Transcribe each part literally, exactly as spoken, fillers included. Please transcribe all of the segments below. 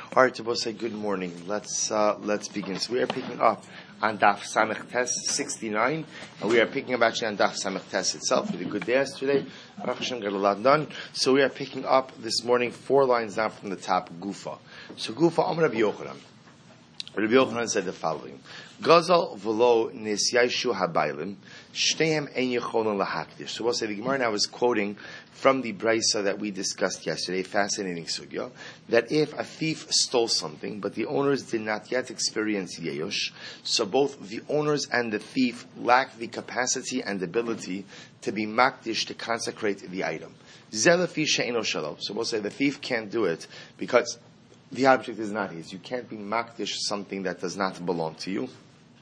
All right, to say good morning. Let's uh, let's begin. So we are picking up on Daf Samech Tes sixty-nine, and we are picking up actually on Daf Samech Tes itself. We did a good day yesterday. Baruch Hashem, got a lot done. So we are picking up this morning four lines down from the top. Gufa. So Gufa, Amar Rabbi Yochanan. Rabbi Yochanan said the following: Gazal v'lo nisyaishu habaylim shteihem ein yecholon lahakdish. So we'll say the Gemara now is quoting from the brisa that we discussed yesterday, fascinating sugya, that if a thief stole something, but the owners did not yet experience yeyush, so both the owners and the thief lack the capacity and ability to be makdish, to consecrate the item. Zelafi she'eno shalom. So we'll say the thief can't do it because the object is not his. You can't be makdish something that does not belong to you.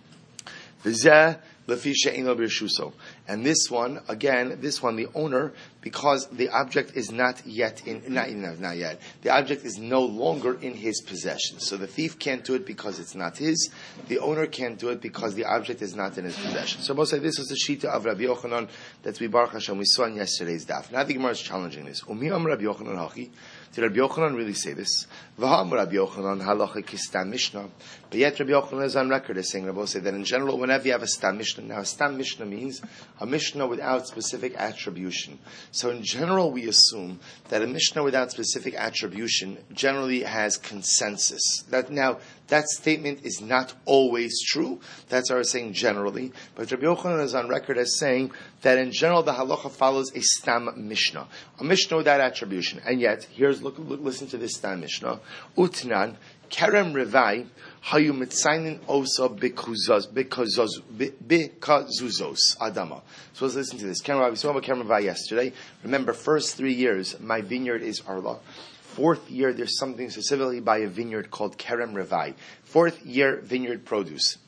And this one, again, this one, the owner, because the object is not yet in, not, not yet, the object is no longer in his possession. So the thief can't do it because it's not his. The owner can't do it because the object is not in his possession. So most say this is the shita of Rabbi Yochanan that we Baruch Hashem we saw in yesterday's daf. Now the Gemara is challenging this. Umi am Rabbi Yochanan hachi. Did Rabbi Yochanan really say this? V'ham Rabbi Yochanan halacha kistam mishnah. But yet Rabbi Yochanan is on record as saying, Rabbi say that in general, whenever you have a stam mishnah, now a stam mishnah means a mishnah without specific attribution. So in general, we assume that a mishnah without specific attribution generally has consensus. That now, that statement is not always true. That's what we're saying generally. But Rabbi Yochanan is on record as saying that in general, the halacha follows a stam mishnah. A mishnah without attribution. And yet, here's, look, look listen to this stam mishnah. Utnan, Kerem Revai, Hayu Mitzainin Osa Bikuzos, Bikuzos, Bikazuzos, Adama. So let's listen to this. Kerem Revai, we saw about Kerem Revai yesterday. Remember, first three years, my vineyard is Arla. Fourth year, there's something specifically by a vineyard called Kerem Revai. Fourth year, vineyard produce.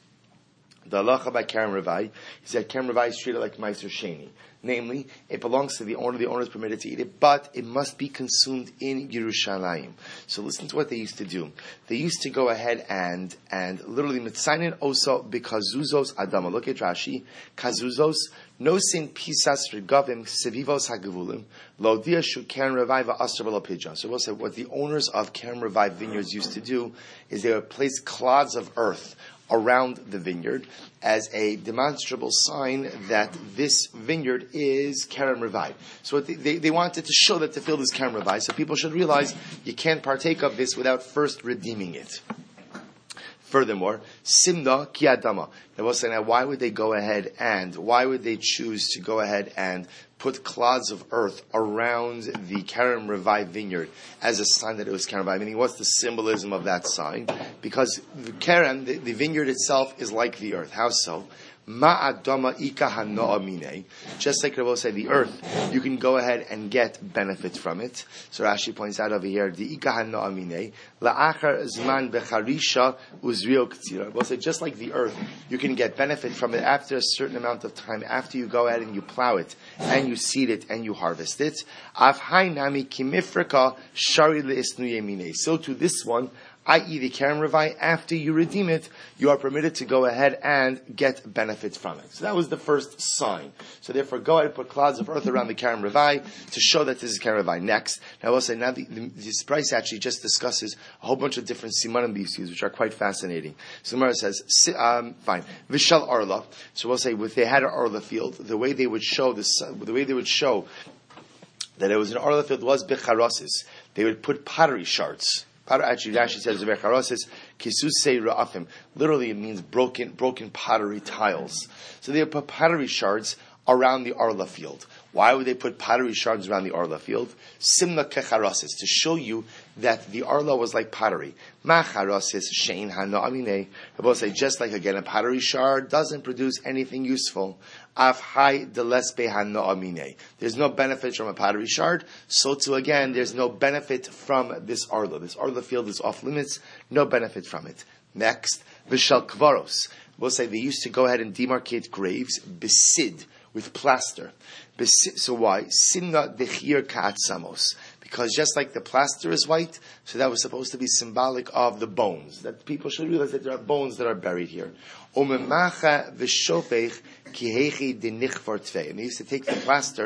The halacha by Kerem Revai is that Kerem Revai is treated like Meiser Sheni. Namely, it belongs to the owner, the owner is permitted to eat it, but it must be consumed in Yerushalayim. So listen to what they used to do. They used to go ahead and, and literally, mitzainin osa bikazuzos adama. Look at Rashi. Kazuzos, no sin pisas regavim sevivos hagavulim, lo dia shu Kerem Revai va'asr v'lo pidyon. So we'll say what the owners of Kerem Revai vineyards used to do is they would place clods of earth around the vineyard as a demonstrable sign that this vineyard is Kerem Revai. So what they, they, they wanted to show that the field is Kerem Revai, so people should realize you can't partake of this without first redeeming it. Furthermore, Simna ki adama. Now we'll say, now why would they go ahead and, why would they choose to go ahead and put clods of earth around the Kerem Revai vineyard as a sign that it was Kerem Revai? Meaning, what's the symbolism of that sign? Because the Kerem, the, the vineyard itself, is like the earth. How so? Ma'adama ika hano'amine. Just like Rabbi said, the earth, you can go ahead and get benefit from it. So Rashi points out over here, the ika hano'amine, la'achar zman becharisha uzrio k'tzira. Rabbi said, just like the earth, you can get benefit from it after a certain amount of time, after you go ahead and you plow it, and you seed it, and you harvest it. Afhai nami kimifrika shari le'isnu yemine. So to this one, that is the Kerem Revai, after you redeem it, you are permitted to go ahead and get benefit from it. So that was the first sign. So therefore, go ahead and put clouds of earth around the Kerem Revai to show that this is Kerem Revai. Next, now we'll say, now the, the, this price actually just discusses a whole bunch of different simanim B Cs, which are quite fascinating. So Gemara says, um, fine, Vishal Arla. So we'll say, if they had an Arla field, the way they would show this, the way they would show that it was an Arla field was Becharosis. They would put pottery shards. Actually, Rashi says kisusei ra'afim. Literally, it means broken, broken pottery tiles. So they put pottery shards around the Arla field. Why would they put pottery shards around the Arla field? Simna kecharasis, to show you that the Arla was like pottery. Ma charasis shein hano'amine. Rabbi say, just like again a pottery shard doesn't produce anything useful. Af hai delespe hano'amine. There's no benefit from a pottery shard. So too again, there's no benefit from this Arla. This Arla field is off limits. No benefit from it. Next, v'shal kvaros. We'll say they used to go ahead and demarcate graves besid, with plaster. So why? Simna dechir ka'atzamos. Because just like the plaster is white, so that was supposed to be symbolic of the bones. That people should realize that there are bones that are buried here. Umemacha v'shofech kihechi denichvar tvei. And they used to take the plaster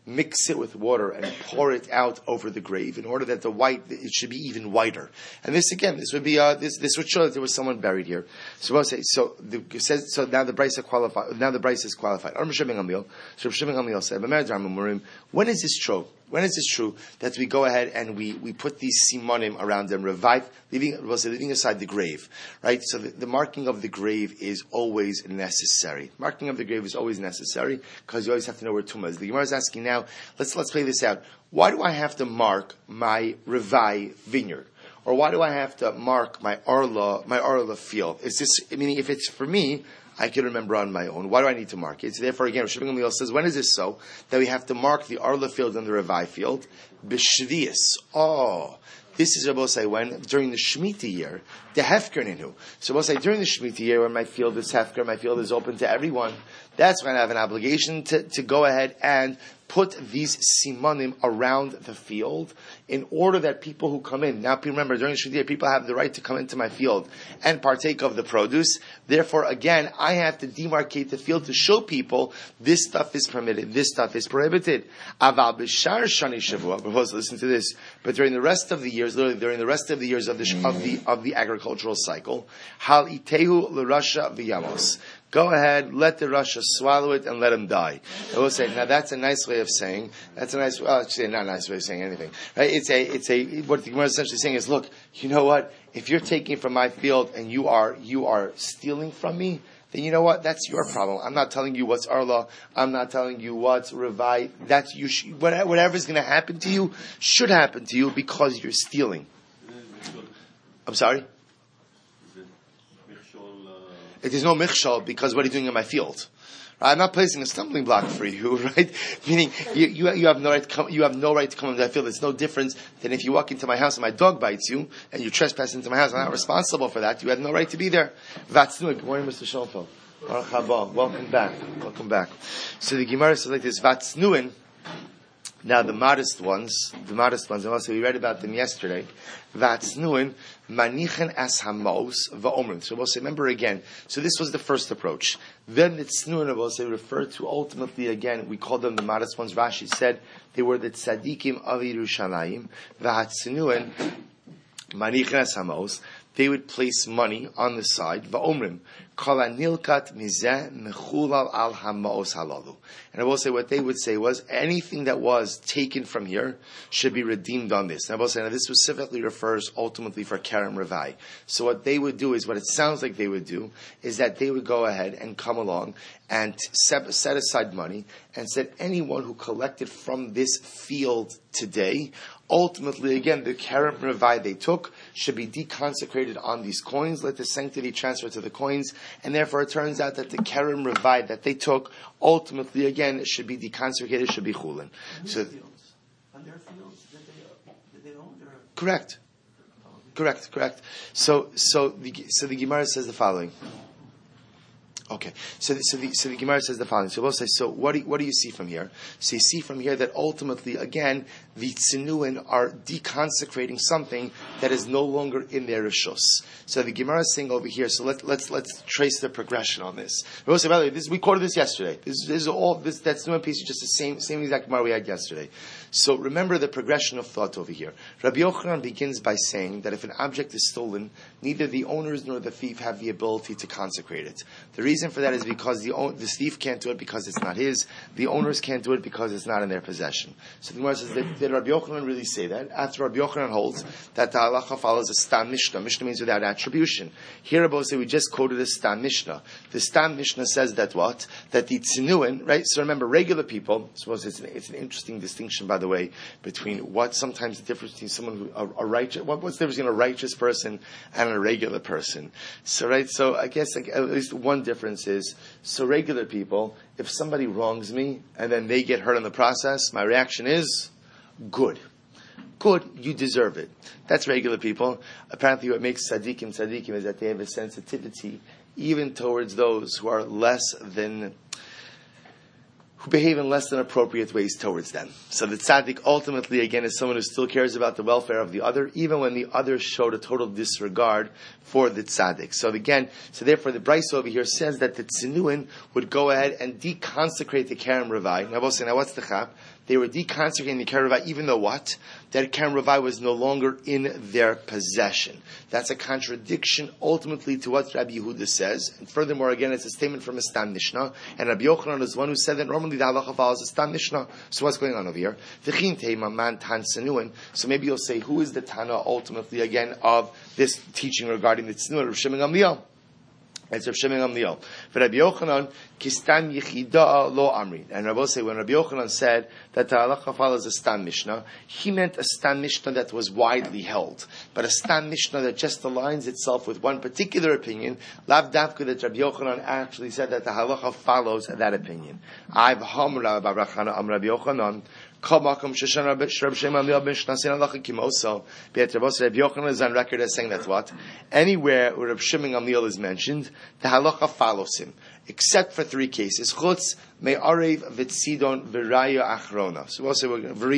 mix it with water, and pour it out over the grave in order that the white, it should be even whiter. And this again, this would be, uh, this, this would show that there was someone buried here. So we'll say, so the, it says, so now the Bryce qualified, now the Bryce is qualified. So Rav Shimon Gamliel said, when is this true? When is this true that we go ahead and we, we put these simonim around them, revive, leaving, we'll say, leaving aside the grave, right? So the, the marking of the grave is always necessary. Marking of the grave is always necessary because you always have to know where tumah is. The Gemara is asking now, let's, let's play this out. Why do I have to mark my Revai vineyard? Or why do I have to mark my Arla, my Arla field? Is this, I mean, if it's for me, I can remember on my own. Why do I need to mark it? So therefore, again, Rosh Gamliel says, when is this so? That we have to mark the Arla field and the Revai field. B'shvius. Oh, this is Rabbi say when? During the Shemitah year, the Hefker Ninu. So Rabbi say, during the Shemitah year, when my field is Hefker, my field is open to everyone, that's when I have an obligation to, to go ahead and put these simonim around the field in order that people who come in, now remember, during the Shemitah, people have the right to come into my field and partake of the produce. Therefore, again, I have to demarcate the field to show people this stuff is permitted, this stuff is prohibited. Aval b'shar shani shavua, propose to listen to this, but during the rest of the years, literally during the rest of the years of the, of the, of the agricultural cycle, hal itehu l'rasha v'yamos. Go ahead, let the Russia swallow it and let him die. I will say, now that's a nice way of saying, that's a nice, well, actually not a nice way of saying anything. Right? It's a, it's a, what the Gemara is essentially saying is, look, you know what? If you're taking from my field and you are, you are stealing from me, then you know what? That's your problem. I'm not telling you what's Arla. I'm not telling you what's Revai. That's you. Sh- whatever's going to happen to you should happen to you because you're stealing. I'm sorry? It is no michshol because what are you doing in my field? Right? I'm not placing a stumbling block for you, right? Meaning you, you, you have no right to come. You have no right to come into that field. It's no different than if you walk into my house and my dog bites you and you trespass into my house. I'm not responsible for that. You have no right to be there. Vatznuin. Good morning, Mister Schoenfeld. Welcome back. Welcome back. So the Gemara says like this: Vatznuin. Now the modest ones, the modest ones, and also we read about them yesterday. Vatznuin manichen as hamos va'omrim. So we'll say, remember again. So this was the first approach. Then the tznuin, we'll say, referred to ultimately again. We call them the modest ones. Rashi said they were the tzadikim of Yerushalayim. Vatznuin manichen as hamos. They would place money on the side. Va'omrim. And I will say what they would say was anything that was taken from here should be redeemed on this. And I will say now this specifically refers ultimately for Kerem Revai. So what they would do is what it sounds like they would do is that they would go ahead and come along and set, set aside money and said anyone who collected from this field today, ultimately, again, the Kerem Revai they took should be deconsecrated on these coins. Let the sanctity transfer to the coins. And therefore it turns out that the Kerem Revai that they took, ultimately, again, should be deconsecrated, should be chulin. So, fields? On their fields, did they, did they own their... Correct. Correct, correct. So, so the, so the Gemara says the following. Okay, so the, so the so the Gemara says the following. So we'll say, so what do you, what do you see from here? So you see from here that ultimately, again, the tzinuin are deconsecrating something that is no longer in their rishus. So the Gemara is saying over here. So let, let's let's trace the progression on this. We'll say, by the way, this, we quoted this yesterday. This, this is all this that tzinuin piece is just the same same exact Gemara we had yesterday. So remember the progression of thought over here. Rabbi Yochanan begins by saying that if an object is stolen, neither the owners nor the thief have the ability to consecrate it. The reason for that is because the, the thief can't do it because it's not his. The owners can't do it because it's not in their possession. So the Gemara says, did, did Rabbi Yochanan really say that? After Rabbi Yochanan holds that the halacha follows a stam mishnah. Mishnah means without attribution. Here, Rabbi say we just quoted a stam mishnah. The stam mishnah says that what? That the tzinuin, right? So remember, regular people, I suppose it's an, it's an interesting distinction, by the way, between what sometimes the difference between someone who, a, a righteous, what, what's the difference between a righteous person and a regular person? So, right, so I guess like, at least one difference is, so regular people, if somebody wrongs me and then they get hurt in the process, my reaction is, good. Good, you deserve it. That's regular people. Apparently what makes tzaddikim tzaddikim is that they have a sensitivity even towards those who are less than, who behave in less than appropriate ways towards them. So the tzaddik ultimately, again, is someone who still cares about the welfare of the other, even when the other showed a total disregard for the tzaddik. So again, so therefore the Bryce over here says that the tzinuin would go ahead and deconsecrate the Kerem Revai. Now we'll say, now what's the chap? They were deconsecrating the Keren Ravai, even though what? That Keren Ravai was no longer in their possession. That's a contradiction ultimately to what Rabbi Yehuda says. And furthermore, again, it's a statement from a Stam Mishnah. And Rabbi Yochanan is one who said that normally the halacha follows a Stam Mishnah. So what's going on over here? So maybe you'll say, who is the Tana ultimately, again, of this teaching regarding the Tznuah, Rav Shimon Gamliel? It's Rav Shimon Gamliel. For Rabbi Yochanan, Kistam Yechida Lo Amri. And Rabbi say, when Rabbi Yochanan said that the halacha follows a Stam Mishnah, he meant a Stam Mishnah that was widely held. But a Stam Mishnah that just aligns itself with one particular opinion, lav davka that Rabbi Yochanan actually said that the halacha follows that opinion. I've hamra Babrachana Am Rabbi Yochanan. Rabbi Yochanan is on record as saying that what? Anywhere where Rabbi Shimon Gamliel is mentioned, the halacha follows him, except for three cases. Chutz me'arev v'tzidon v'raya achrona. So we'll say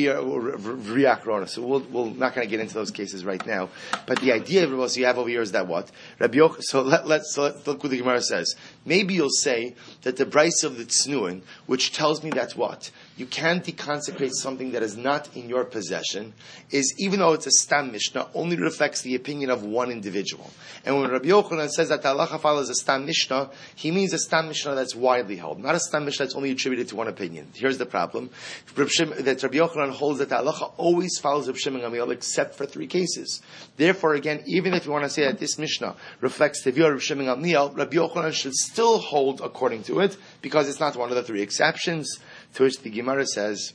v'raya achrona. So we'll, we're not going to get into those cases right now. But the idea of what you have over here is that what? Rabbi Yochanan, so let, let's, so let's look what the Gemara says. Maybe you'll say that the Brisa of the Tznuin, which tells me that what? You can't deconsecrate something that is not in your possession, is, even though it's a Stam Mishnah, only reflects the opinion of one individual. And when Rabbi Yochanan says that the halacha follows a Stam Mishnah, he means a Stam Mishnah that's widely held, not a Stam Mishnah that's only attributed to one opinion. Here's the problem. That Rabbi Yochanan holds that the halacha always follows Rabbi Shimon Gamliel except for three cases. Therefore, again, even if you want to say that this Mishnah reflects the view of Rabbi Shimon Gamliel, Rabbi Yochanan should still hold according to it, because it's not one of the three exceptions. To which the Gemara says,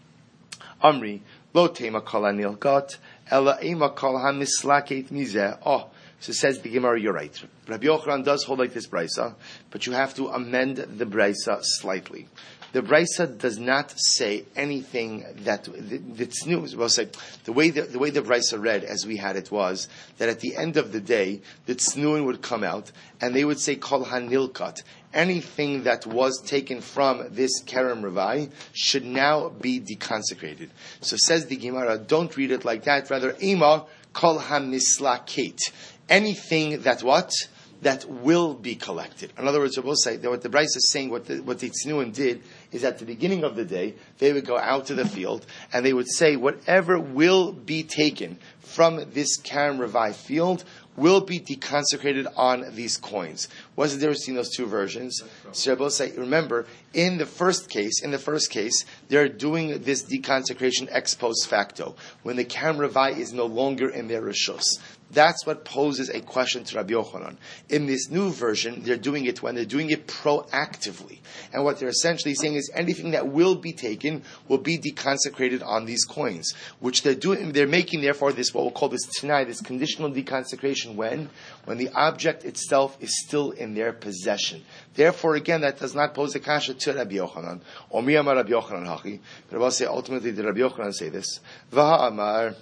Amri, lo tema kol hanil got, ela ema kol hamislaket mizeh. Oh, so says the Gemara, you're right. Rabbi Yochanan does hold like this brisa, but you have to amend the brisa slightly. The brisa does not say anything that that's new. We'll say the way the, the way the brisa read, as we had it, was that at the end of the day, the tznuin would come out and they would say kol hanilkat. Anything that was taken from this Keren Ravai should now be deconsecrated. So says the Gemara, don't read it like that. Rather, ema kol hamislaket. Anything that what? That will be collected. In other words, we'll say that what the Bryce is saying, what the, what the Tznuim did, is at the beginning of the day, they would go out to the field, and they would say, whatever will be taken from this Keren Ravai field will be deconsecrated on these coins. What's the difference between those two versions? So we'll say, remember, in the first case, in the first case, they're doing this deconsecration ex post facto, when the Keren Ravai is no longer in their rishus. That's what poses a question to Rabbi Yochanan. In this new version, they're doing it when they're doing it proactively. And what they're essentially saying is anything that will be taken will be deconsecrated on these coins, which they're doing, they're making therefore this, what we'll call this t'nai, this conditional deconsecration when? When the object itself is still in their possession. Therefore, again, that does not pose a kasha to Rabbi Yochanan. Omi amar Rabbi Yochanan hachi. But I will say, ultimately, did Rabbi Yochanan say this? Vaha amar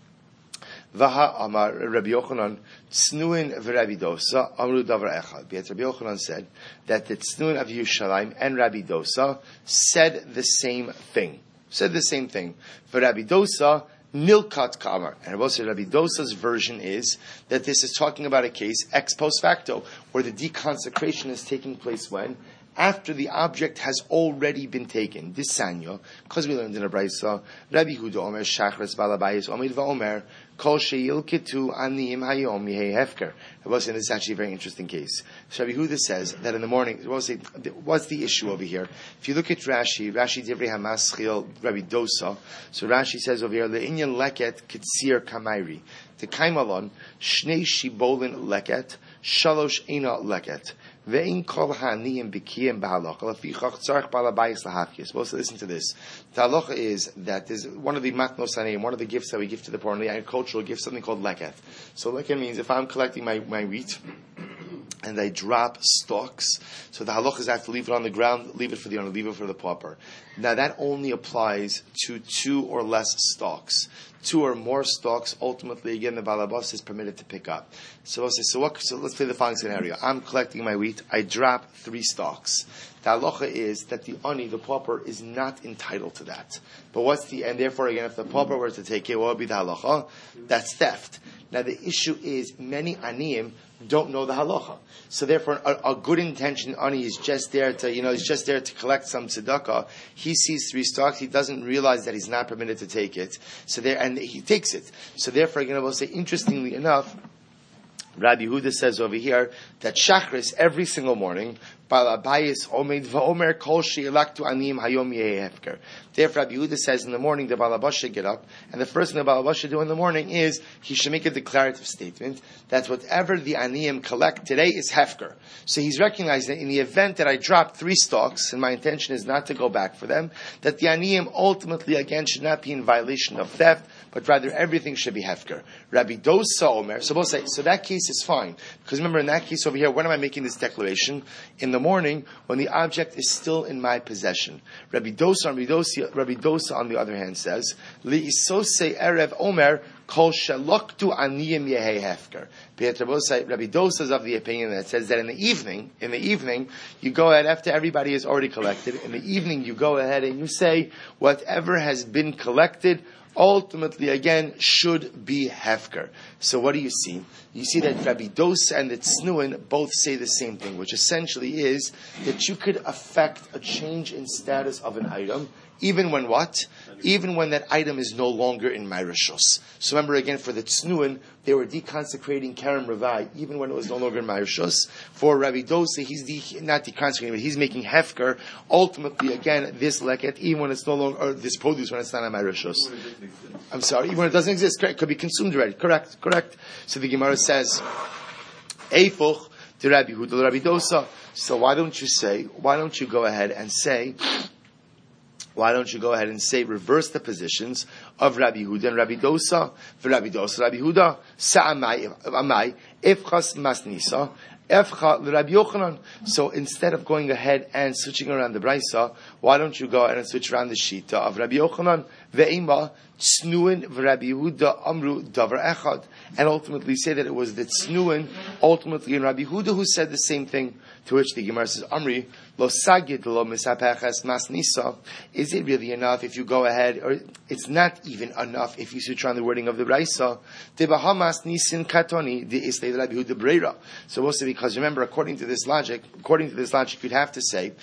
Vaha Amar Rabbi Yochanan Tznuin v'Rabbi Dosa Amru Davar Echad. But Rabbi Yochanan said that the Tznuin of Yerushalayim and Rabbi Dosa said the same thing. Said the same thing. For Rabbi Dosa, Nilkat Kamar. And Rabbi Dosa's version is that this is talking about a case ex post facto, where the deconsecration is taking place when? After the object has already been taken. This sanyo, because we learned in a brayso, Rabbi Huda Omer Shachris Balabayis Omid VaOmer Kol Sheilkitu Anim Hayom Yehei Hefker. I was saying this is actually a very interesting case. So Rabbi Huda says that in the morning, what's the issue over here? If you look at Rashi, Rashi Divrei Hamaschil Rabbi Dosa, so Rashi says over here, Le'inyan Leket Kitsir Kamairi. The Kaimalon, Shnei Shibolin Leket, Shalosh Eina Leket. Ve'in kol ha'aniyim b'kiyim b'halacha lefichach tzarich balabayis lahafkis. Supposed to listen to this. The halacha is that there's one of the matnos haniyim, one of the gifts that we give to the poor, the agricultural gift, something called leket. So leket means if I'm collecting my, my wheat and I drop stalks, so the halacha is I have to leave it on the ground, leave it for the owner, leave it for the pauper. Now that only applies to two or less stalks. Two or more stalks, ultimately, again, the balabas is permitted to pick up. So, so, what, so let's play the following scenario. I'm collecting my wheat. I drop three stalks. The halacha is that the ani, the pauper, is not entitled to that. But what's the, and therefore, again, if the pauper were to take it, what would be the halacha? That's theft. Now, the issue is, many aniyim don't know the halacha. So therefore, a, a good intention ani is just there to, you know, he's just there to collect some tzedakah. He sees three stocks. He doesn't realize that he's not permitted to take it. So there, and he takes it. So therefore, again, I will say, interestingly enough, Rabbi Yehuda says over here that Shachris every single morning, Balabayis Omed Vaomer Kol Sheilaktu Anim Hayom Yehei Hefker. Therefore, Rabbi Yehuda says in the morning the Balabash should get up, and the first thing the Balabash should do in the morning is he should make a declarative statement that whatever the Aniyim collect today is Hefker. So he's recognizing that in the event that I drop three stalks, and my intention is not to go back for them, that the Aniyim ultimately again should not be in violation of theft, but rather everything should be Hefker. Rabbi Dosa Omer, so we'll say, so that case is fine. Because remember, in that case over here, when am I making this declaration? In the morning, when the object is still in my possession. Rabbi Dosa, Rabbi Dosa, Rabbi Dosa on the other hand says, Li isose erev Omer, kol shaloktu aniyim yehei hefker. Rabbi Dosa is of the opinion that says that in the evening, in the evening, you go ahead, after everybody has already collected, in the evening you go ahead and you say, whatever has been collected, ultimately, again, should be hefker. So what do you see? You see that Rabbi Dosa and the Tznuin both say the same thing, which essentially is that you could affect a change in status of an item, even when what? Even when that item is no longer in my rishus. So remember again, for the Tznuin, they were deconsecrating Kerem Ravai, even when it was no longer in my rishus. For Rabbi Dosa, he's de- not deconsecrating, but he's making hefker. Ultimately, again, this leket, even when it's no longer, or this produce when it's not in my rishus. I'm sorry, even when it doesn't exist, correct, it could be consumed already. Correct, correct. So the Gemara says, Eifuch to Rabbi Huda, Rabbi Dosa. So why don't you say, why don't you go ahead and say, why don't you go ahead and say, reverse the positions of Rabbi Huda and Rabbi Dosa? For Rabbi Dosa, Rabbi Huda, Sa'amai, Amai, Efchas Masnisa, Efcha Rabbi Yochanan. So instead of going ahead and switching around the Braisa, why don't you go ahead and switch around the Shita of Rabbi Yochanan? Ve'ima, Tznuin v'Rabbi Yehuda Amru Davar Echad, and ultimately say that it was the Tznuin, ultimately in Rabbi Yehuda, who said the same thing. To which the Gemara says, Amri lo sagid lo misapeches mas nisa. Is it really enough if you go ahead, or it's not even enough if you switch around the wording of the Braisa? Tebahamas nisin katoni de islay Rabbi Yehuda breira. So we'll say, because remember, according to this logic, according to this logic, you'd have to say.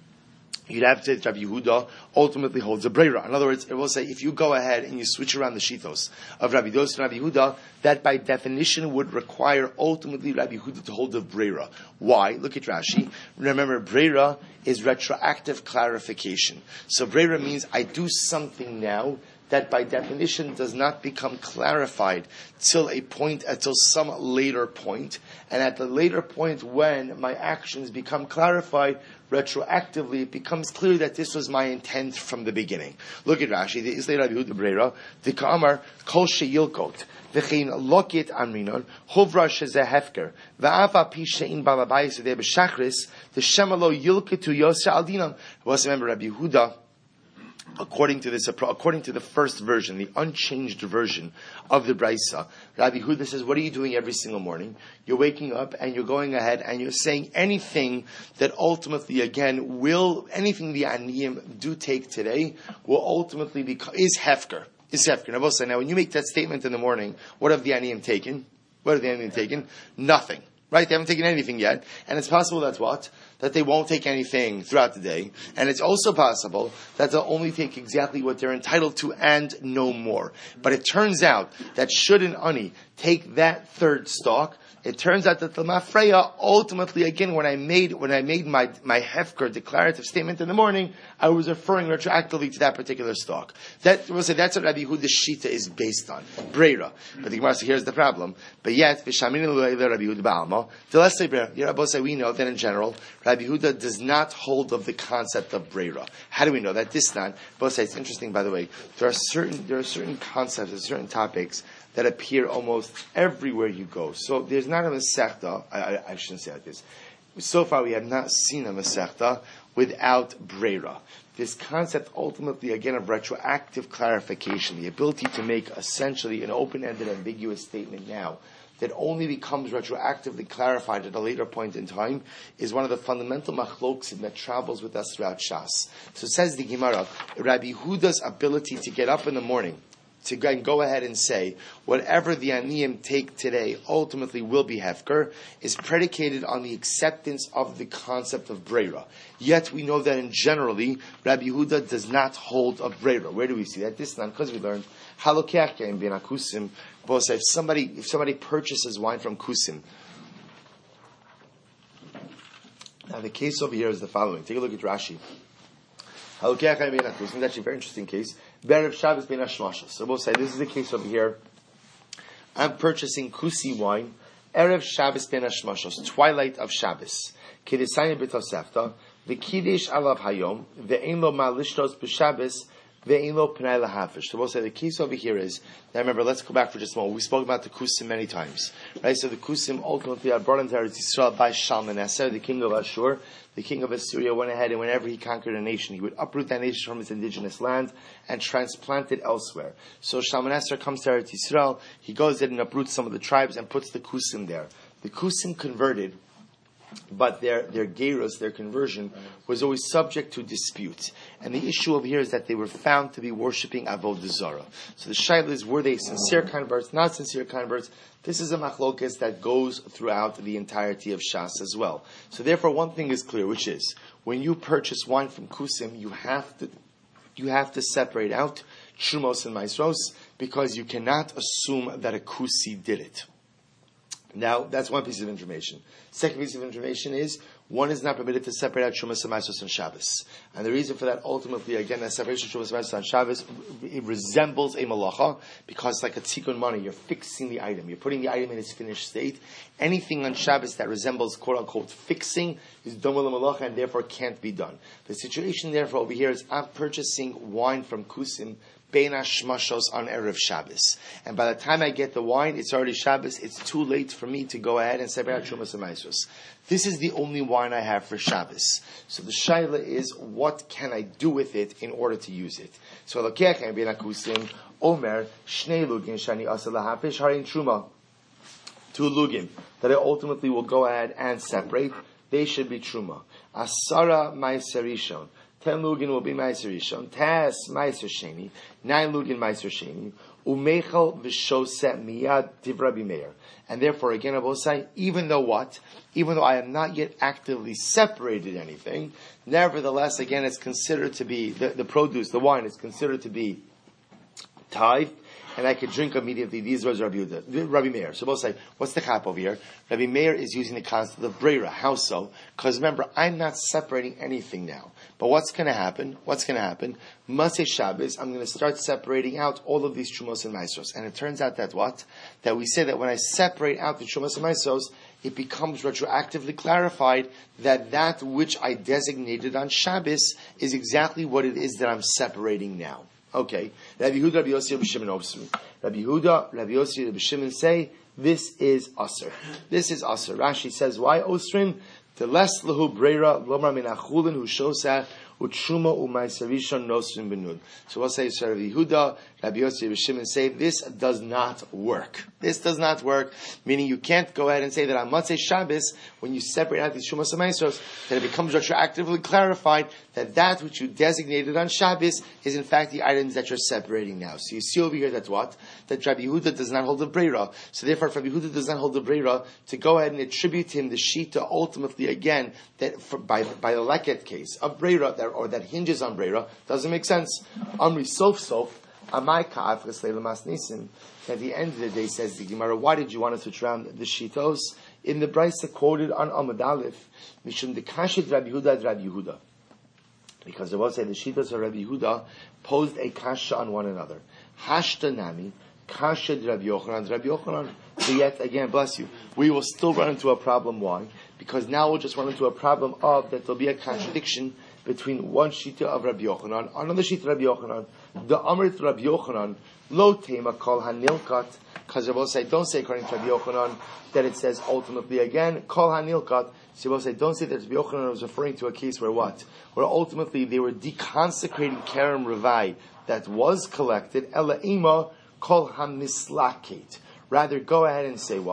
You'd have to say Rabbi Yehuda ultimately holds a breira. In other words, it will say if you go ahead and you switch around the shitos of Rabbi Dosa and Rabbi Yehuda, that by definition would require ultimately Rabbi Yehuda to hold a breira. Why? Look at Rashi. Remember, breira is retroactive clarification. So breira means I do something now that by definition does not become clarified till a point, until some later point. And at the later point when my actions become clarified, retroactively, it becomes clear that this was my intent from the beginning. Look at Rashi. The Islay Rabbi Yehuda Breira, the Ka'amar, Kol Sheyilkot, V'chein Lokit Amrinon, Hovra Shezeh Hefker, V'afa Pi She'in Balabayis Yedei B'Shachris, the Shemalo Yilketu Yosra Aldinam. Was remember Rabbi Yehuda, according to this, according to the first version, the unchanged version of the Braisa, Rabbi Yehuda says, what are you doing every single morning? You're waking up and you're going ahead and you're saying anything that ultimately, again, will, anything the Aniyim do take today will ultimately be, is Hefker. Is Hefker. Now, say, now when you make that statement in the morning, what have the Aniyim taken? What have the Aniyim taken? Nothing. Right? They haven't taken anything yet. And it's possible that's what? That they won't take anything throughout the day. And it's also possible that they'll only take exactly what they're entitled to and no more. But it turns out that should an ani take that third stalk, it turns out that the Mafreya ultimately, again, when I made when I made my my hefker declarative statement in the morning, I was referring retroactively to that particular stock. That we'll say that's what Rabbi Yehuda's shita is based on, breira. But the Gemara says here's the problem. But yet, v'shamin l'leila Rabbi Yehuda ba'alma. The less say breira. Yeah, Rabbi say we know that in general, Rabbi Yehuda does not hold of the concept of breira. How do we know that? This not. But say it's interesting, by the way. There are certain there are certain concepts and certain topics that appear almost everywhere you go. So there's not a Masechta, I, I, I shouldn't say like this. So far we have not seen a Masechta without Breira. This concept ultimately, again, of retroactive clarification, the ability to make essentially an open-ended, ambiguous statement now that only becomes retroactively clarified at a later point in time, is one of the fundamental machloksim that travels with us throughout Shas. So it says the Gemara, Rabbi Yehuda's ability to get up in the morning, to go, and go ahead and say whatever the aniyim take today ultimately will be hefker is predicated on the acceptance of the concept of breira. Yet we know that in generally Rabbi Yehuda does not hold of breira. Where do we see that? This time because we learned halokeach in bin akusim. If somebody if somebody purchases wine from kusim. Now the case over here is the following. Take a look at Rashi. Halokeach in bin akusim. It's actually a very interesting case. Be'erev Shabbos ben hashmashos. So we'll say this is the case over here. I'm purchasing kusi wine. Erev Shabbos ben hashmashos. Twilight of Shabbos. Kedesayim b'tosefta. V'kidish alav hayom. Ve'ein lo ma lishtos b'Shabbos. Ve'ein lo p'nai lahafish. So we'll say the case over here is, now remember, let's go back for just a moment. We spoke about the kusim many times. Right? So the kusim ultimately are brought into Eretz Yisrael by Shalmaneser, the king of Ashur. The king of Assyria went ahead and whenever he conquered a nation, he would uproot that nation from its indigenous land and transplant it elsewhere. So Shalmaneser comes to Eretz Yisrael, he goes in and uproots some of the tribes and puts the Kusim there. The Kusim converted, but their, their Geros, their conversion, was always subject to dispute. And the issue over here is that they were found to be worshipping Avodah Zarah. So the shaila is, were they sincere converts, not sincere converts? This is a machlokas that goes throughout the entirety of Shas as well. So therefore one thing is clear, which is, when you purchase wine from Kusim, you have to, you have to separate out Trumos and Maisros, because you cannot assume that a Kusi did it. Now, that's one piece of information. Second piece of information is, one is not permitted to separate out Shumas and Maisos on Shabbos. And the reason for that, ultimately, again, that separation of Shumas and Maisos on Shabbos, it resembles a malacha, because it's like a tikkun money. You're fixing the item. You're putting the item in its finished state. Anything on Shabbos that resembles, quote-unquote, fixing, is done with a malacha, and therefore can't be done. The situation, therefore, over here is, I'm purchasing wine from Kusim, Bein Hashmashos on Erev Shabbos. And by the time I get the wine, it's already Shabbos. It's too late for me to go ahead and separate out Shumas and Maisros. This is the only wine I have for Shabbos. So the shaila is, what can I do with it in order to use it? So Lokech and Bein Akusim, Omer, Shnei Lugin, Shani Asa Lahafish, Harin Truma. Two Lugin, that I ultimately will go ahead and separate. They should be Truma. Asara Maiserishon. Ten lugin will be Meiser Rishon, Tes Meiser Sheni, nine lugin Meiser Sheni, Umechel v'shoseh miyad divrei Rabbi Meir. And therefore, again, I will say, even though what? Even though I have not yet actively separated anything, nevertheless, again, it's considered to be, the, the produce, the wine is considered to be tithe, and I could drink immediately. These words are Rabbi Yehuda, Rabbi Meir. So we'll say, what's the chap over here? Rabbi Meir is using the concept of breira. How so? Because remember, I'm not separating anything now. But what's going to happen? What's going to happen? Maseh Shabbos, I'm going to start separating out all of these Trumos and Maisros. And it turns out that what? That we say that when I separate out the Trumos and Maisros, it becomes retroactively clarified that that which I designated on Shabbos is exactly what it is that I'm separating now. Okay. Rabbi Yehuda, Rabbi Yossi, Rabbi Shimon, Obsri. Rabbi Yehuda, Rabbi Yossi, Rabbi Shimon say, this is Aser. This is Aser. Rashi says, why Osrim? The less lahu breira, lomar min achulin, who shows that, utruma u'maiserishon nosrim benud. So we'll say, so Rabbi Yehuda, Rabbi Yossi, Rabbi Shimon say, this does not work. This does not work, meaning you can't go ahead and say that on Motzei Shabbos, when you separate out these Shumas and Maisros, that it becomes retroactively clarified that that which you designated on Shabbos is in fact the items that you're separating now. So you see over here that what? That Rabbi Yehuda does not hold the breira. So therefore, if Rabbi Yehuda does not hold the breira, to go ahead and attribute to him the shita ultimately again, that for, by, by the leket case of breira, that, or that hinges on breira, doesn't make sense. Amri sof sof, amai ka'af le'lemas nisim. At the end of the day, says the Gemara, why did you want to switch around the shitos? In the Brisa quoted on Amud Aleph, Mishum de Kashit Rabbi Yehuda Rabbi Yehuda. Because there was say the shitos of Rabbi Yehuda posed a kasha on one another. Hashta nami, kasha Rabbi Yochanan, Rabbi Yochanan. So yet again, bless you, we will still run into a problem. Why? Because now we'll just run into a problem of that there'll be a contradiction between one shita of Rabbi Yochanan, another shita of Rabbi Yochanan. The Amrit Rabbi Yochanan, lo tema kol hanilkat, because they will say, don't say according to Rabbi Yochanan, that it says ultimately again, kol hanilkat. So they will say, don't say that Rabbi Yochanan was referring to a case where what? Where ultimately they were deconsecrating Kerem Revai that was collected, ela ima kol hamislaket. Rather, go ahead and say what?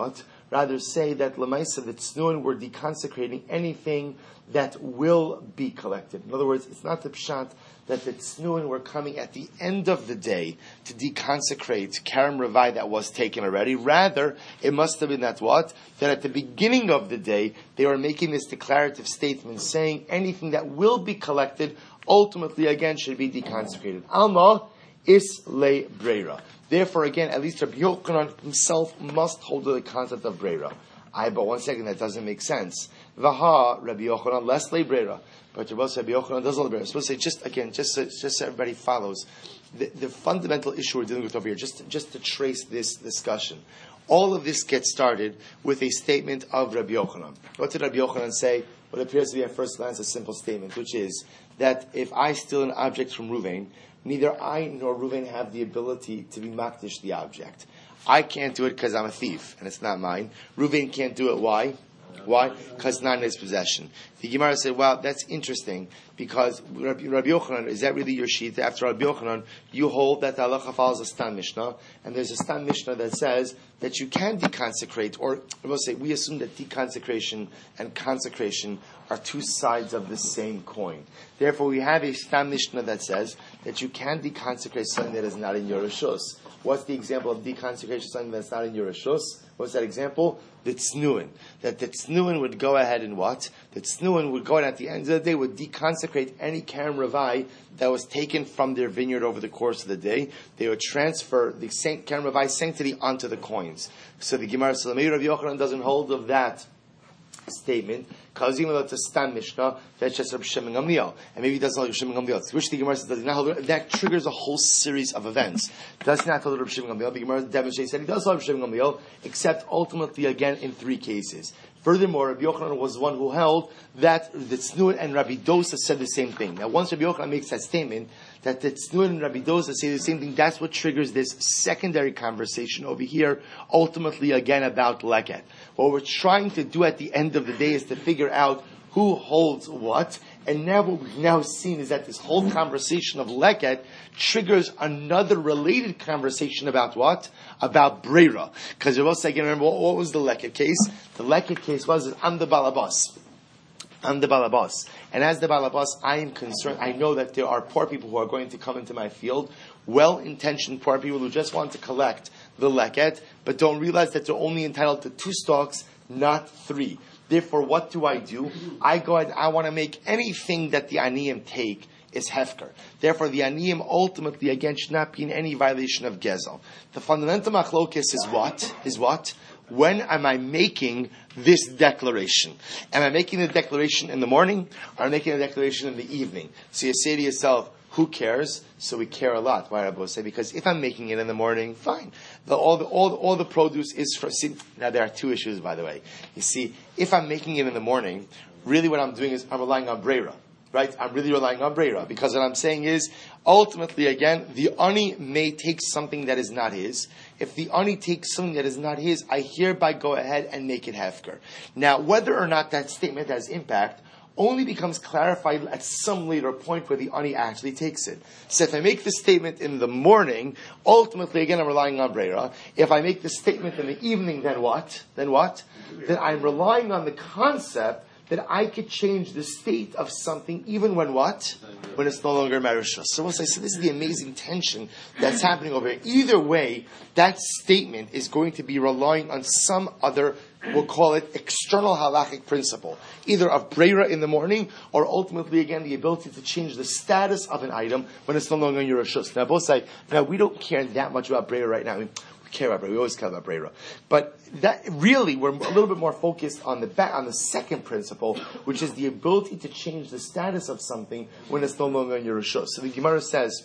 rather say that Lamaisa, that Tznuin, we're deconsecrating anything that will be collected. In other words, it's not the pshat that the Tznuin were coming at the end of the day to deconsecrate Karam Ravai that was taken already. Rather, it must have been that what? That at the beginning of the day, they were making this declarative statement saying anything that will be collected ultimately again should be deconsecrated. Alma is le breira. Therefore, again, at least Rabbi Yochanan himself must hold to the concept of breira. I, but one second, that doesn't make sense. Vaha, Rabbi Yochanan, less le breira. But Rabbi Yochanan does le breira. So we'll say, just again, just so, just so everybody follows, the, the fundamental issue we're dealing with over here, just, just to trace this discussion. All of this gets started with a statement of Rabbi Yochanan. What did Rabbi Yochanan say? What appears to be at first glance a simple statement, which is that if I steal an object from Ruvain, neither I nor Ruvain have the ability to be makdish the object. I can't do it because I'm a thief, and it's not mine. Ruvain can't do it. Why? Why? Because it's not in his possession. The Gemara said, well, that's interesting, because Rabbi, Rabbi Yochanan, is that really your sheet? After Rabbi Yochanan, you hold that the halacha follows a Stam Mishnah, and there's a Stam Mishnah that says that you can deconsecrate, or we'll say, we assume that deconsecration and consecration are two sides of the same coin. Therefore, we have a Stam Mishnah that says that you can deconsecrate something that is not in your reshus. What's the example of deconsecration of something that's not in your reshus? What's that example? The Tznuin. That the Tznuin would go ahead and what? The Tznuin would go ahead at the end of the day, would deconsecrate any Karam Ravai that was taken from their vineyard over the course of the day. They would transfer the Karam Ravai sanctity onto the coins. So the Gemara says, maybe Rabbi Yochanan doesn't hold of that statement, because even though it's a Stam Mishnah, that's just Rabbi Shimon Gamliel, and maybe he doesn't hold Rabbi Shimon Gamliel. Which the Gemara says does not hold. That triggers a whole series of events. Does not hold Rabbi Shimon Gamliel. The Gemara demonstrates that he does hold Rabbi Shimon Gamliel, except ultimately again in three cases. Furthermore, Rabbi Yochanan was one who held that the Tznuin and Rabbi Dosa said the same thing. Now, once Rabbi Yochanan makes that statement, that the Tznuin and Rabbi Dosa say the same thing, that's what triggers this secondary conversation over here, ultimately again about Leket. What we're trying to do at the end of the day is to figure out who holds what, and now what we've now seen is that this whole conversation of Leket triggers another related conversation about what? About Breira. Because you'll also again remember, what, what was the Leket case? The Leket case was, I'm the Balabas. I'm the Balabas. And as the Balabas, I am concerned, I know that there are poor people who are going to come into my field, well-intentioned poor people who just want to collect the Leket, but don't realize that they're only entitled to two stalks, not three. Therefore, what do I do? I go ahead, I want to make anything that the Aniyim take is Hefker. Therefore, the Aniyim ultimately, again, should not be in any violation of Gezel. The fundamental machlokes is what? Is what? When am I making this declaration? Am I making the declaration in the morning, or am I making the declaration in the evening? So you say to yourself, who cares? So we care a lot. Why, Rabbi say? Because if I'm making it in the morning, fine. The, all, the, all, the, all the produce is for... See, now there are two issues, by the way. You see, if I'm making it in the morning, really what I'm doing is I'm relying on Breira. Right? I'm really relying on Breira. Because what I'm saying is, ultimately, again, the Ani may take something that is not his. If the Ani takes something that is not his, I hereby go ahead and make it Hefker. Now, whether or not that statement has impact only becomes clarified at some later point where the Ani actually takes it. So if I make the statement in the morning, ultimately, again, I'm relying on Breira. If I make the statement in the evening, then what? Then what? Then I'm relying on the concept that I could change the state of something even when what? When it's no longer Marishus. So we'll say, so this is the amazing tension that's happening over here. Either way, that statement is going to be relying on some other, we'll call it external halachic principle. Either of Breira in the morning, or ultimately, again, the ability to change the status of an item when it's no longer in your Rishus. Now both say, now we don't care that much about Breira right now. I mean, care about Breira. We always care about Breira. But that really, we're a little bit more focused on the back, on the second principle, which is the ability to change the status of something when it's no longer in your Rishus. So the Gemara says,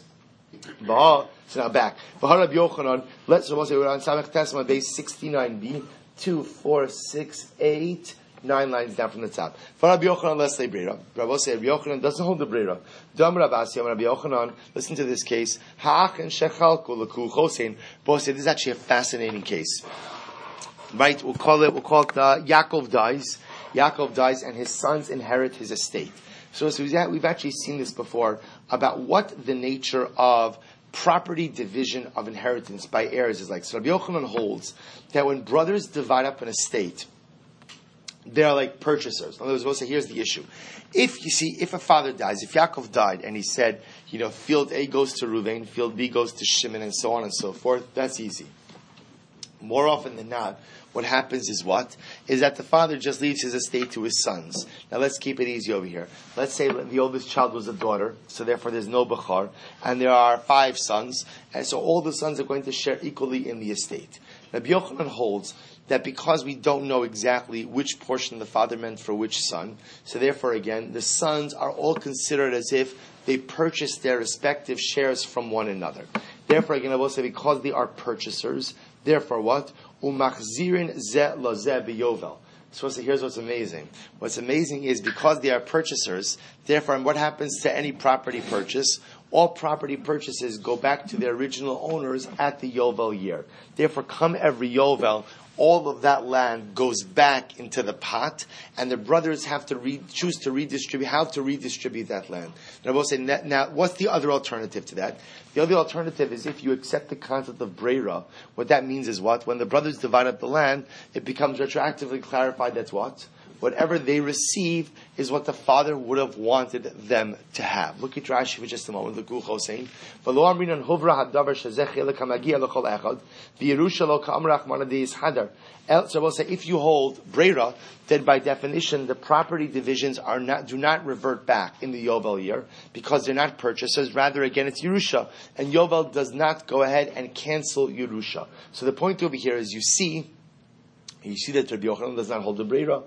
so now back. Rabbi Yochanan, let's say we're on Samech Tesma, base sixty-nine b, two, four, six, eight, nine lines down from the top. For Rabbi Yochanan, let's say Breira. Rabbi say Rabbi Yochanan doesn't hold the Breira. Dam Rabbi Asiyam, Rabbi Yochanan, listen to this case. Ha'ach and Shechalku l'ku chosein. Both say this is actually a fascinating case. Right? We'll call it, we'll call it, uh, Yaakov dies. Yaakov dies and his sons inherit his estate. So, so we've actually seen this before about what the nature of property division of inheritance by heirs is like. So Rabbi Yochanan holds that when brothers divide up an estate, they are like purchasers. In other words, we'll say, here's the issue. If you see, if a father dies, if Yaakov died and he said, you know, field A goes to Reuven, field B goes to Shimon, and so on and so forth, that's easy. More often than not, what happens is what? Is that the father just leaves his estate to his sons. Now let's keep it easy over here. Let's say the oldest child was a daughter, so therefore there's no Bechar, and there are five sons, and so all the sons are going to share equally in the estate. Rabbi Yochanan holds that because we don't know exactly which portion the father meant for which son, so therefore again, the sons are all considered as if they purchased their respective shares from one another. Therefore again, I will say, because they are purchasers, therefore what? Umachzirin ze lazeh biyovel. So here's what's amazing. What's amazing is because they are purchasers, therefore what happens to any property purchase? All property purchases go back to their original owners at the Yovel year. Therefore, come every Yovel, all of that land goes back into the pot, and the brothers have to re- choose to redistribute, how to redistribute that land. And I will say, now, what's the other alternative to that? The other alternative is if you accept the concept of Breira, what that means is what? When the brothers divide up the land, it becomes retroactively clarified that's what? Whatever they receive is what the father would have wanted them to have. Look at Rashi for just a moment. Look at Hossein. So we'll say, if you hold Breira, then by definition the property divisions are not do not revert back in the Yovel year because they're not purchases. Rather, again, it's Yerusha, and Yovel does not go ahead and cancel Yerusha. So the point over here is, you see, you see that Rabbi Yochanan does not hold the Breira.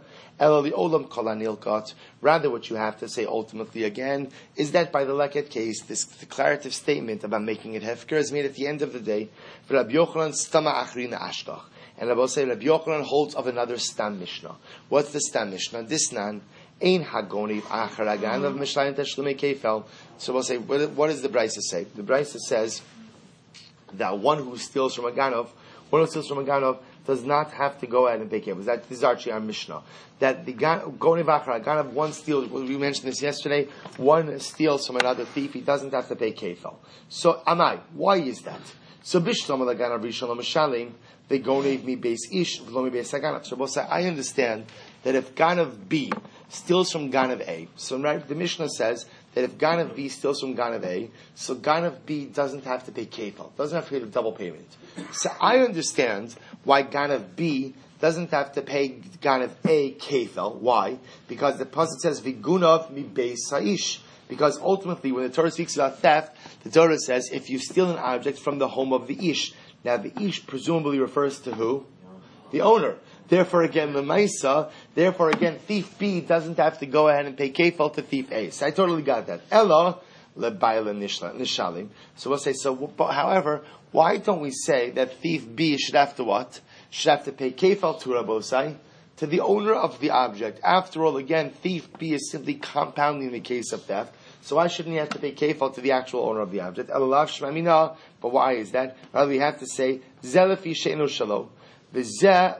Rather, what you have to say ultimately again is that by the Leket case, this declarative statement about making it hefker is made at the end of the day. For Rabbi Yochanan, stama achrina ashkach, and I will say Rabbi Yochanan holds of another stam mishnah. What's the stam mishnah? This nan ein hagoniv achar agan of mishlayim teshlumei kefel. So we'll say, what, what does the Brisa say? The Brisa says that one who steals from a ganov, one who steals from a ganov, does not have to go ahead and pay kefil. That this is actually our Mishnah. That the Goniv Achar, Ganav, one steals, we mentioned this yesterday, one steals from another thief, he doesn't have to pay kefil. So, Amai, why is that? So, Bishlam la Ganav Rishon Mishalim, they Goniv mi Beis Ish, V'lo mi Beis HaGanav. So, both say, I understand that if Ganav B steals from Ganav A, so right, the Mishnah says that if Ganav B steals from Ganav A, so Ganav B doesn't have to pay kefil, doesn't have to pay the double payment. So I understand why Ganav B doesn't have to pay Ganav A kefil. Why? Because the pasuk says V'gunav mi beis ha'ish. Because ultimately, when the Torah speaks about theft, the Torah says if you steal an object from the home of the ish. Now, the ish presumably refers to who? The owner. Therefore, again, the Maisa, therefore, again, thief B doesn't have to go ahead and pay kefil to thief A. So I totally got that. Ella, lebayla nishalim. So we'll say, so, however, why don't we say that thief B should have to what? Should have to pay kefil to Rabosai, to the owner of the object. After all, again, thief B is simply compounding the case of theft. So why shouldn't he have to pay kefil to the actual owner of the object? Elalav shmamina. But why is that? Rather, we have to say, zelafi she'enu shalo. Rather,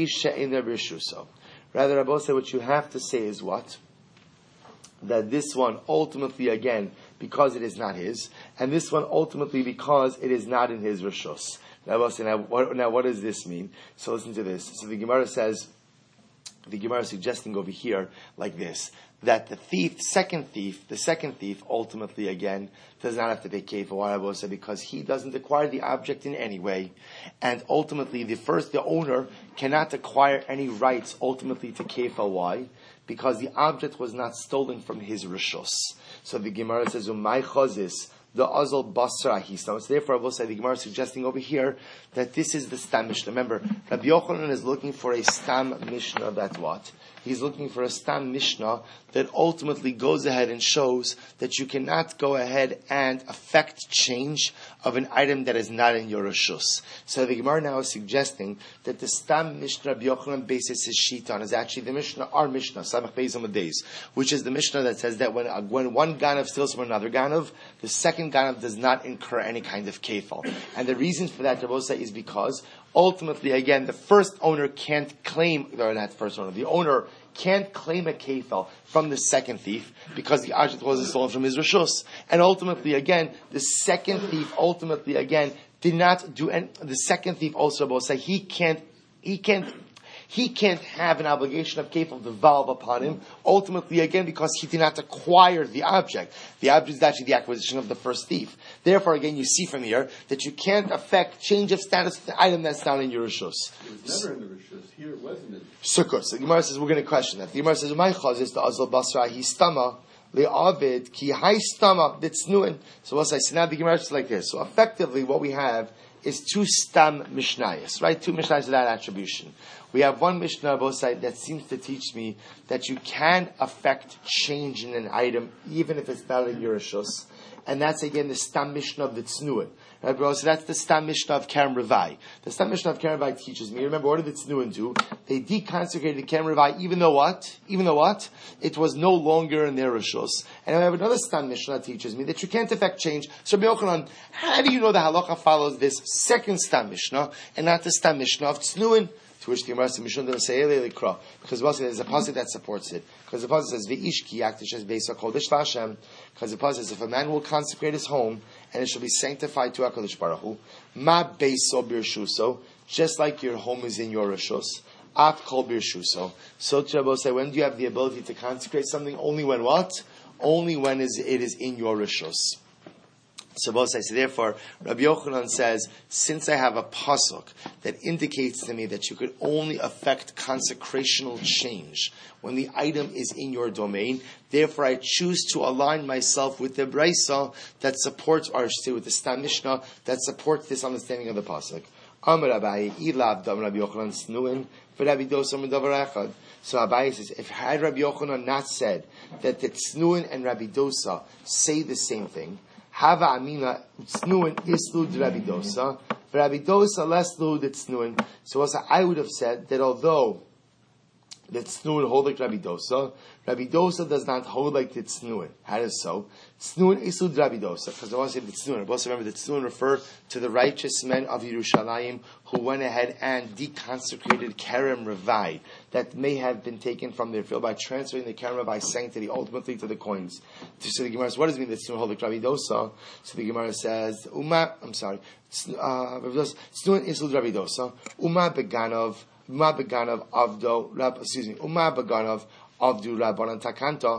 Rabbi said, what you have to say is what? That this one ultimately, again, because it is not his, and this one ultimately because it is not in his rishus. Now, now, what, now what does this mean? So listen to this. So the Gemara says, the Gemara is suggesting over here like this, that the thief, second thief, the second thief ultimately again does not have to pay kefil. Why? I will say because he doesn't acquire the object in any way, and ultimately the first, the owner cannot acquire any rights ultimately to kefil. Why? Because the object was not stolen from his rishus. So the Gemara says, "Umay chazis." The azal basra histam. So therefore, I will say the Gemara is suggesting over here that this is the stam mishnah. Remember, Rabbi Yochanan is looking for a stam mishnah. That's what he's looking for, a stam mishnah that ultimately goes ahead and shows that you cannot go ahead and affect change of an item that is not in your rishus. So the Gemara now is suggesting that the stam mishnah Rabbi Yochanan bases his sheet on is actually the mishnah, our mishnah, Samach Beis Amud Beis, which is the mishnah that says that when when one ganav steals from another ganav, the second ganav does not incur any kind of kefil. And the reason for that, Rabbi say, is because ultimately, again, the first owner can't claim, or not the first owner, the owner can't claim a kefel from the second thief because the object wasn't stolen from his rishus. And ultimately, again, the second thief ultimately again did not do. And the second thief also will say he can't. He can't. He can't have an obligation of kefil devolve upon him, ultimately, again, because he did not acquire the object. The object is actually the acquisition of the first thief. Therefore, again, you see from here that you can't affect change of status of the item that's not in your rishus. It was never in the rishus. Here it wasn't in Sukkos. So the Gemara says, we're going to question that. The Gemara says, my chaz is the azal basra hi stama le'avid ki hai stama b'tznuin. So we'll say, so now the Gemara is like this. So effectively, what we have is two stam mishnayos, right? Two mishnayos of that attribution. We have one Mishnah both sides that seems to teach me that you can affect change in an item even if it's not in your rishus, and that's again the Stam Mishnah of the Tznuin. Right, bro? So that's the Stam Mishnah of Kerem Revai. The Stam Mishnah of Kerem Revai teaches me. Remember, what did the Tznuin do? They deconsecrated Kerem Revai, even though what? Even though what? It was no longer in their rishus. And I have another Stam Mishnah that teaches me that you can't affect change. So, Rabbi Yochanan, how do you know the halacha follows this second Stam Mishnah and not the Stam Mishnah of Tznuin? To which the Gemara says, "Mishun doesn't say Elikra," because there's a pasuk that supports it. Because the pasuk says, "Ve'ish ki yaktish es beisa kodesh v'Hashem." Because the pasuk says, if a man will consecrate his home and it shall be sanctified to Hakadosh Baruch Hu, ma beiso birshuso, just like your home is in your rishus, af kol birshuso. So to Rabbi say, when do you have the ability to consecrate something? Only when what? Only when is it is in your rishus. So both sides. So therefore, Rabbi Yochanan says, since I have a pasuk that indicates to me that you could only affect consecrational change when the item is in your domain, therefore I choose to align myself with the Brisa that supports, or I should say with the Stam Mishnah that supports this understanding of the pasuk. Amar Abaye, ilav dam Rabbi Yochanan snuin, v'Rabbi Dosa medavar echad. So Abaye says, if had Rabbi Yochanan not said that the Tznuin and Rabbi Dosa say the same thing, Hava Amina Tznuin Islu Rabidosa, Rabidosa Leslu Tznuin. So also I would have said that although the Tznuin hold like Rabidosa, Rabidosa does not hold like the Tznuin. How is so? Tznuin Islu Rabidosa, because I want to say the Tznuin. I also remember the Tznuin refer to the righteous men of Yerushalayim who went ahead and deconsecrated Kerem Revai that may have been taken from their field by transferring the Kerem Revai sanctity ultimately to the coins. So the Gemara says, what does it mean that Tznuin hold like Rabidosa? So the Gemara says, Uma, I'm sorry, Tznuin Islu Rabidosa, Uma Beganov, Uma Beganov Avdo, Rab, excuse me, Uma Beganov Avdu Rabbanan Takanta.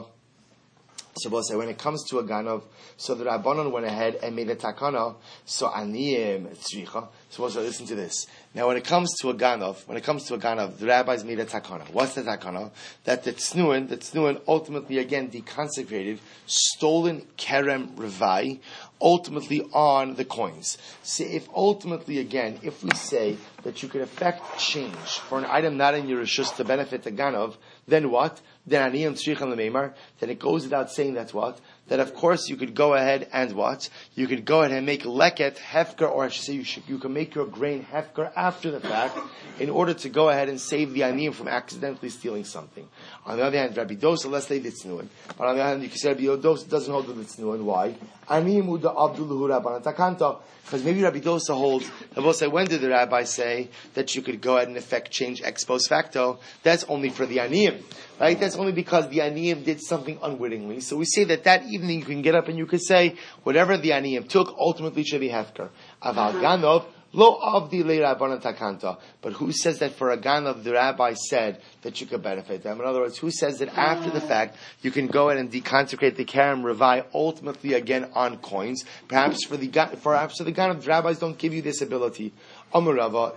So we'll say when it comes to a Ganov, so the Rabbanan went ahead and made a takana, so Aniyim Tzricha. So we'll say, listen to this. Now when it comes to a Ganov, when it comes to a Ganov, the rabbis made a takana. What's the takana? That the Tznuin, the Tznuin ultimately again deconsecrated stolen Kerem Revai, ultimately on the coins. So if ultimately again, if we say that you can affect change for an item not in your rishus to benefit the Ganov, then what? Then Aniyim Tzricha L'Meimar, then it goes without saying that's what? That of course you could go ahead and what? You could go ahead and make leket, hefker, or I should say you should, you can make your grain hefker after the fact in order to go ahead and save the aniyim from accidentally stealing something. On the other hand, Rabbi Dosa, let's say it's tznuin. But on the other hand, you can say Rabbi Dosa doesn't hold with the tznuin. Why? Aniyim uda abdullahu rabbanan takanta. Because maybe Rabbi Dosa holds, I will say, when did the rabbi say that you could go ahead and effect change ex post facto? That's only for the aniyim. Right? That's only because the aniyim did something unwittingly. So we say that that evening you can get up and you could say, whatever the aniyim took, ultimately should be hefker. Aval ganov, lo avdi le rabbanan takanta. But who says that for a ganov, the rabbi said that you could benefit them? In other words, who says that after the fact, you can go ahead and deconsecrate the Kerem Revai, ultimately again on coins? Perhaps for the, perhaps for the ganov, the rabbis don't give you this ability. And Rava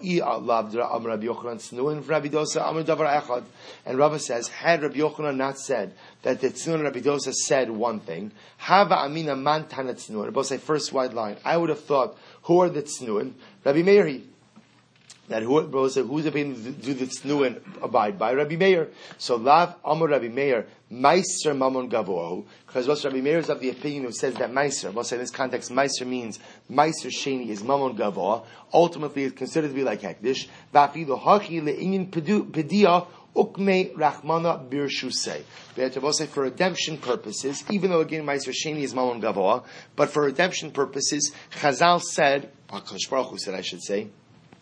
says, had Rabbi Yochanan not said that the Tznuin Rabbi Dosa said one thing, Hava Amina Man Tana Tznuin. Both say first wide line. I would have thought, who are the Tznuin? Rabbi Meir. That who who's opinion to do the Tznuin abide by? Rabbi Meir. So Lav Amar Rabbi Meir Meiser Mamon Gavohu. Because what Rabbi Meir is of the opinion who says that Meiser. We'll say in this context, Meiser means Meiser Sheni is Mamon Gavoh. Ultimately, it's considered to be like Hekdish. Vafido Hachi leInyin Pedia Ukme Rachmana Birshusei. We'll say for redemption purposes, even though again Meiser Sheni is Mamon Gavoh, but for redemption purposes, Chazal said, HaKadosh Baruch Hu said, I should say,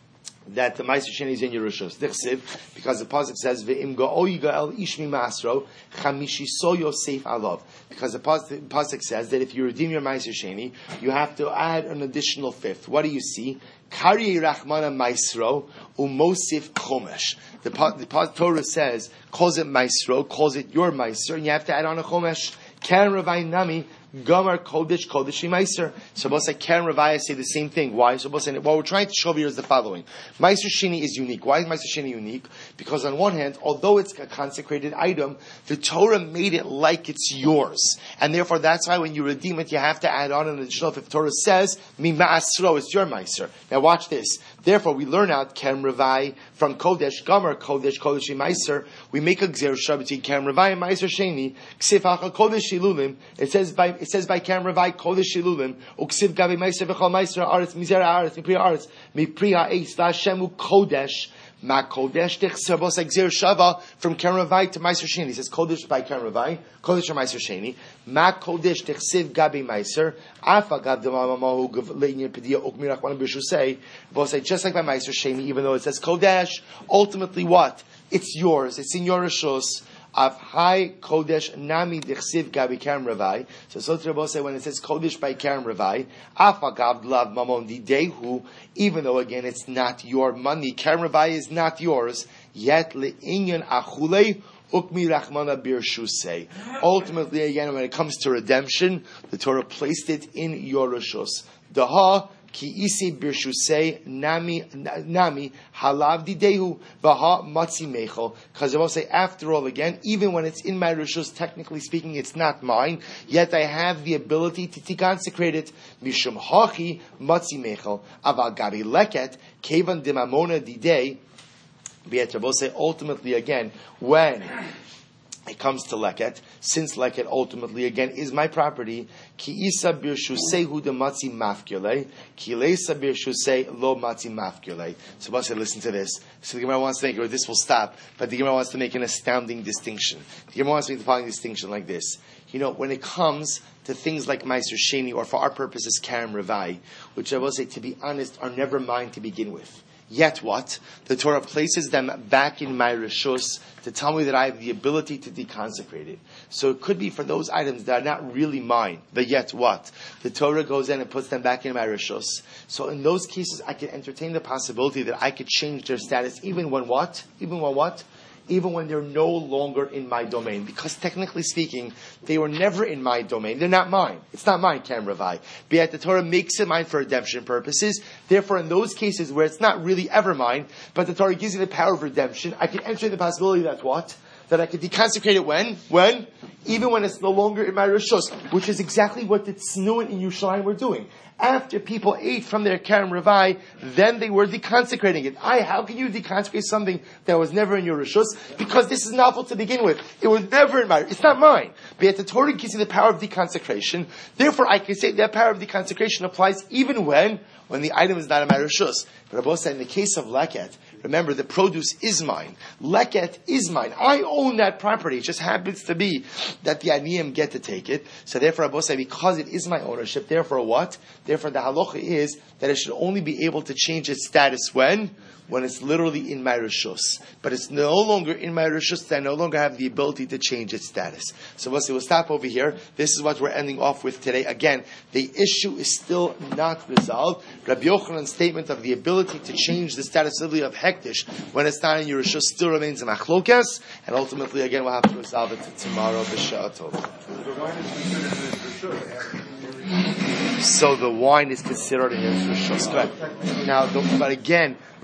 that the Meiser Sheni is in Yerushos. Dichsiv, because the pasuk says ve'im ga'oy ga'el ishmi masro chamishi so yosef alav. Because the pasuk says that if you redeem your Meiser Sheni, you have to add an additional fifth. What do you see? Kari Rachmana Maisro Umosif Chomesh. The, the Torah says, calls it Maisro, calls it your Meiser, and you have to add on a Chomesh. Karen Ravai Nami, Gomar Kodesh Kodeshi Meiser. So both say Karen Ravai say the same thing. Why? So both say what we're trying to show here is the following. Meiser Sheni is unique. Why is Meiser Sheni unique? Because on one hand, although it's a consecrated item, the Torah made it like it's yours. And therefore that's why when you redeem it, you have to add on an additional. If the Torah says, Mi Ma'asro, it's your Meiser. Now watch this. Therefore we learn out Karen Ravai from Kodesh, Gomar Kodesh Kodeshi Meiser. We make a Gzerusha between Karen Ravai and Meiser Sheni. Ksif Hacha Kodesh Shilulim. It says by it says by Karen Ravai Kodesh Shilulim. Uksiv Gabi Meiser V'chol Meiser Aretz Mizera Aretz Mipriya Aretz Mipriya Eitz Lashemu Kodesh Ma Kodesh Dichsabos Gzer Shava from Karen Ravai to Meiser Sheni. He says Kodesh by Karen Ravai, Kodesh or Meiser Sheni. Ma Kodesh Dichsiv Gabi Meiser Afa Gab Demamahu Gavlein Pedia Ukmirach One Bishu say. Both say just like by Meiser Sheni, even though it says Kodesh, ultimately what? It's yours. It's in your rishus. Of high Kodesh Nami Dichsiv Gabi Karen Ravai. So Sotra say when it says Kodesh by Karen Ravai, Afa Gab Lav Mamon Didehu, even though again it's not your money, Karen Ravai is not yours, yet Le'inyan Achulei Ukmi Rachmana Birshusei. Ultimately again when it comes to redemption, the Torah placed it in your rishus. Daha Ki isi birshusei nami nami halav didehu vaha matzi mechol. Because I will say, after all, again, even when it's in my rishus, technically speaking, it's not mine. Yet I have the ability to deconsecrate it. Mishum hachi matzi mechol aval gabi leket kevan dimamona didei. But I will say, ultimately, again, when it comes to leket, since leket ultimately again is my property, ki isa birshusehu de matzi mafkule, ki leisa birshusei lo matzi mafkule. So I say, listen to this. So the Gemara wants to make, or this will stop, but the Gemara wants to make an astounding distinction. The Gemara wants to make the following distinction like this. You know, when it comes to things like Meiser Sheni, or for our purposes, Karen Ravai, which I will say, to be honest, are never mine to begin with. Yet what? The Torah places them back in my rishus to tell me that I have the ability to deconsecrate it. So it could be for those items that are not really mine, but yet what? The Torah goes in and puts them back in my rishus. So in those cases, I can entertain the possibility that I could change their status even when what? Even when what? Even when they're no longer in my domain. Because technically speaking, they were never in my domain. They're not mine. It's not mine, Karen Ravai. But yet the Torah makes it mine for redemption purposes. Therefore, in those cases where it's not really ever mine, but the Torah gives you the power of redemption, I can enter the possibility that what? That I can deconsecrate it when? When? Even when it's no longer in my rishus, which is exactly what the Tznuin in Yerushalayim were doing. After people ate from their Karen Ravai, then they were deconsecrating it. I, how can you deconsecrate something that was never in your rishus? Because this is novel to begin with. It was never in my, it's not mine. But yet the Torah gives you the power of deconsecration. Therefore, I can say that power of deconsecration applies even when, when the item is not in my rishus. But Rabbi said, in the case of leket, remember, the produce is mine. Leket is mine. I own that property. It just happens to be that the aniyim get to take it. So therefore, Rabbi said, because it is my ownership, therefore what? Therefore, the halacha is that it should only be able to change its status when? When it's literally in my rishus. But it's no longer in my rishus, I no longer have the ability to change its status. So we'll, see, we'll stop over here. This is what we're ending off with today. Again, the issue is still not resolved. Rabbi Yochanan's statement of the ability to change the status of hektish when it's not in your rishus still remains a machlokas, and ultimately, again, we'll have to resolve it tomorrow. B'sha'ah tov. So the wine is considered in his rishus. Now, but again,